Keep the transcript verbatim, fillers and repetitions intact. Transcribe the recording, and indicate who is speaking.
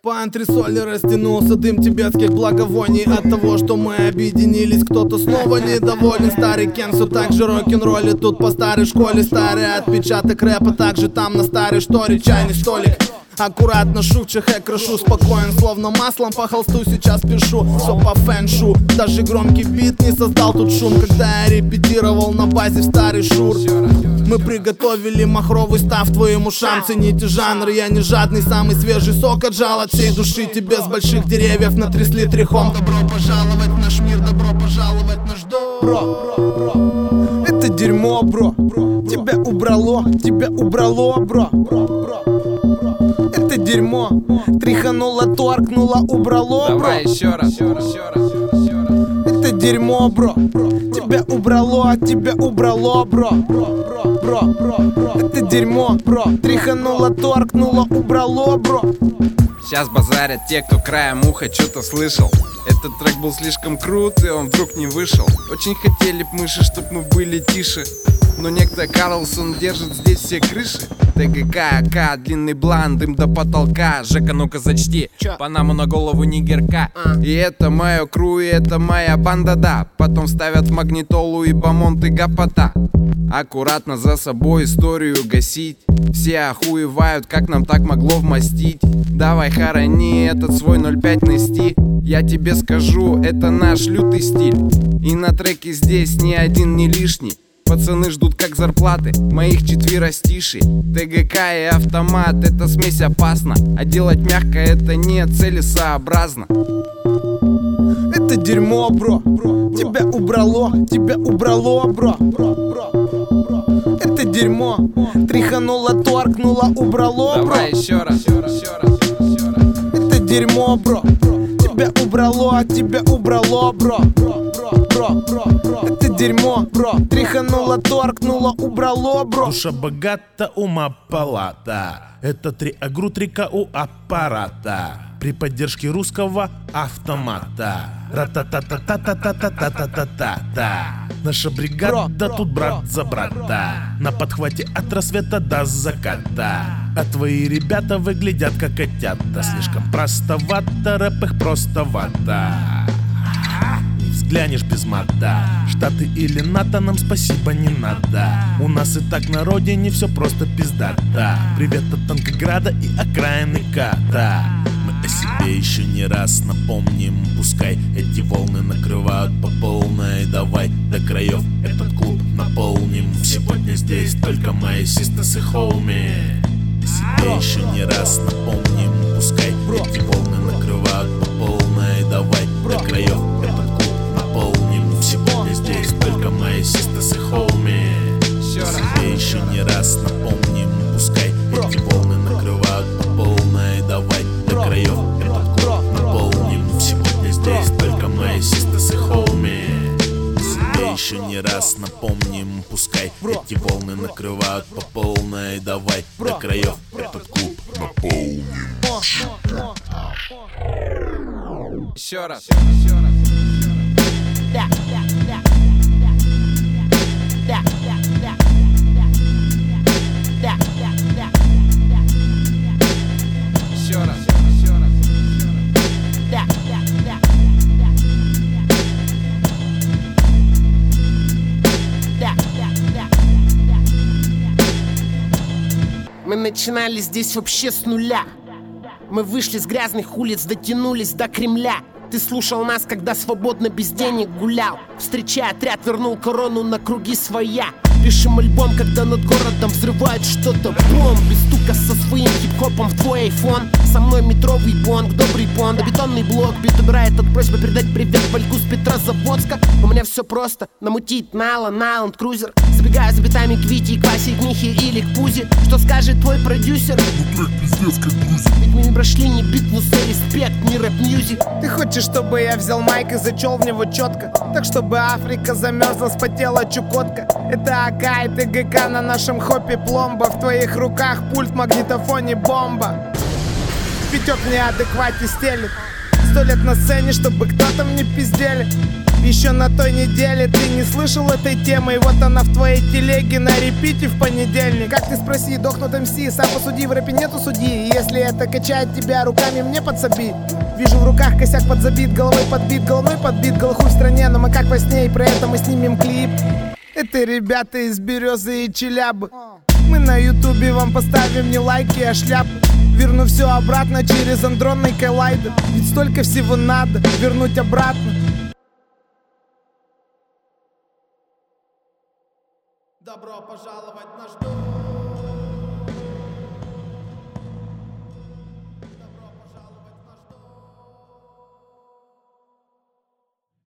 Speaker 1: По антресоли растянулся дым тибетских благовоний. От того, что мы объединились, кто-то снова недоволен. Старый Кен все так же рок-н-роллит тут по старой школе. Старый отпечаток рэпа также там на старой шторе. Чайный столик аккуратно шучу, хэк крашу, спокоен, словно маслом по холсту сейчас пишу. Все по фэншу, даже громкий бит не создал тут шум. Когда я репетировал на базе в старый шур, мы приготовили махровый став твоим ушам. Цените жанр, я не жадный, самый свежий сок отжал от всей души. Тебе с больших деревьев натрясли трехом. Добро пожаловать в наш мир, добро пожаловать в наш дом. Бро, бро, бро. Это дерьмо, бро, тебя убрало, тебя убрало, бро. Это дерьмо, тряхануло, торкнуло, убрало, бро.
Speaker 2: Давай еще раз, еще раз, еще раз, еще раз.
Speaker 1: Это дерьмо, бро, тебя убрало, тебя убрало, бро. Бро, бро, это дерьмо, бро, тряхануло, торкнуло, убрало, бро.
Speaker 2: Сейчас базарят те, кто краем уха что-то слышал. Этот трек был слишком крут, и он вдруг не вышел. Очень хотели б мыши, чтоб мы были тише, но некто Карлсон держит здесь все крыши. ТГК, АК, длинный блан, дым до потолка. Жека, ну-ка зачти, Панаму на голову нигерка. И это мое кру, и это моя банда, да. Потом ставят магнитолу и бамонт и гопота. Аккуратно за собой историю гасить. Все охуевают, как нам так могло вмостить. Давай хорони этот свой ноль пять нести. Я тебе скажу, это наш лютый стиль. И на треке здесь ни один не лишний. Пацаны ждут как зарплаты моих четверостишей. ТГК и автомат — это смесь опасна, а делать мягко — это не целесообразно.
Speaker 1: Это дерьмо, бро, тебя убрало, тебя убрало, бро. Это дерьмо, тряхануло, торкнуло, убрало, бро.
Speaker 2: Давай еще раз, еще раз, еще раз, еще раз.
Speaker 1: Это дерьмо, бро, тебя убрало, тебя убрало, бро. Это дерьмо, бро, тряхануло, торкнуло, убрало, бро.
Speaker 3: Душа богата, ума палата. Это три агру, три ка у аппарата. При поддержке русского автомата. Ра-та-та-та-та-та-та-та-та-та-та. Наша бригада тут брат за брата. На подхвате от рассвета до заката. А твои ребята выглядят как котята. Слишком простовато, рэп их просто вата. Взглянешь без мата. Штаты или НАТО, нам спасибо не надо. У нас и так на родине все просто пиздата. Привет от Танкограда и окраины Ката. Мы о себе еще не раз напомним. Пускай эти волны накрывают по полной. Давай до краев этот клуб наполним. Сегодня здесь только мои систас и хоуми. О себе еще не раз напомним. Пускай эти волны накрывают по полной. Давай до краев этот клуб наполним. Сегодня здесь только мои систас и хоуми. Себе еще не раз напомним. Пускай эти волны накрывают по полной. Давай до краев этот клуб наполним. Сегодня здесь только мои систас и хоуми. Себе еще не раз напомним. Пускай эти волны накрывают по полной. Давай до краев этот клуб наполним.
Speaker 2: Еще раз, еще раз.
Speaker 4: Да, да, да, да, да, да, да, да, да, да,
Speaker 2: еще раз, еще раз,
Speaker 4: да, да, да, да, да, да. Мы начинали здесь вообще с нуля. Мы вышли с грязных улиц, дотянулись до Кремля. Ты слушал нас, когда свободно без денег гулял. Встречая отряд, вернул корону на круги своя. Пишем альбом, когда над городом взрывают что-то бомбы. Стука со своим хип-хопом в твой айфон. Со мной метровый бонг, добрый понд, бетонный блок. Бит убирает от просьбы передать привет Вальку с Петрозаводска. У меня все просто, намутить Нала, на Land Cruiser. Забегаю за битами к Вите, к Васе, к Михе или к Пузе. Что скажет твой продюсер?
Speaker 3: Ну трек пиздец как грузит.
Speaker 4: Ведь мы не прошли ни битву за респект, ни рэп-мьюзик.
Speaker 1: Ты хочешь, чтобы я взял майк и зачел в него четко? Так, чтобы Африка замерзла, спотела Чукотка. Это АК и ТГК на нашем хопе пломба. В твоих руках пульт, магнитофоне бомба. Витек в неадеквате стелит. Сто лет на сцене, чтобы кто-то мне пиздели. Еще на той неделе ты не слышал этой темы, и вот она в твоей телеге на репите в понедельник. Как ты спроси, дохнут эм си, сам посуди, в рэпе нету судьи. И если это качает тебя, руками мне подсоби. Вижу в руках косяк подзабит, головой подбит, головной подбит, голохуй в стране, но мы как во сне, и про это мы снимем клип. Это ребята из Березы и Челябы. Мы на ютубе вам поставим не лайки, а шляпы. Верну все обратно через андронный коллайдер. Ведь столько всего надо вернуть обратно. Добро пожаловать в наш дом.